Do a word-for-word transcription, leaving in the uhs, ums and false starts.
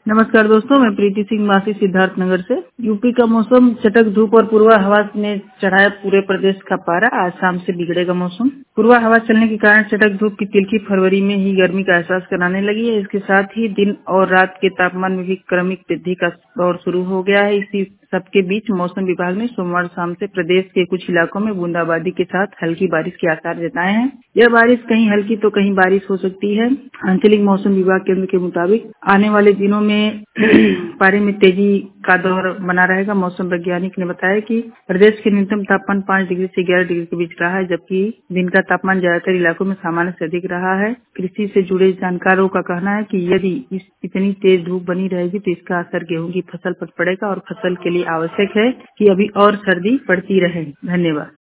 नमस्कार दोस्तों, मैं प्रीति सिंह मासी सिद्धार्थनगर से। यूपी का मौसम चटक धूप और पूर्वा हवा ने चढ़ाया पूरे प्रदेश का पारा। आज शाम से बिगड़ेगा मौसम। पूर्वा हवा चलने के कारण चटक धूप की तिलकी फरवरी में ही गर्मी का एहसास कराने लगी है। इसके साथ ही दिन और रात के तापमान में भी क्रमिक वृद्धि का दौर शुरू हो गया है। इसी सबके बीच मौसम विभाग ने सोमवार शाम से प्रदेश के कुछ इलाकों में बूंदाबांदी के साथ हल्की बारिश के आसार जताए हैं। यह बारिश कहीं हल्की तो कहीं बारिश हो सकती है। आंचलिक मौसम विभाग केंद्र के मुताबिक आने वाले दिनों में पारे में तेजी का दौर बना रहेगा। मौसम वैज्ञानिक ने बताया कि प्रदेश के न्यूनतम तापमान पाँच डिग्री से ग्यारह डिग्री के बीच रहा है, जबकि दिन का तापमान ज्यादातर इलाकों में सामान्य से अधिक रहा है। कृषि से जुड़े जानकारों का कहना है कि यदि इस इतनी तेज धूप बनी रहेगी तो इसका असर गेहूं की फसल पर पड़ेगा और फसल के लिए आवश्यक है कि अभी और सर्दी पड़ती रहे। धन्यवाद।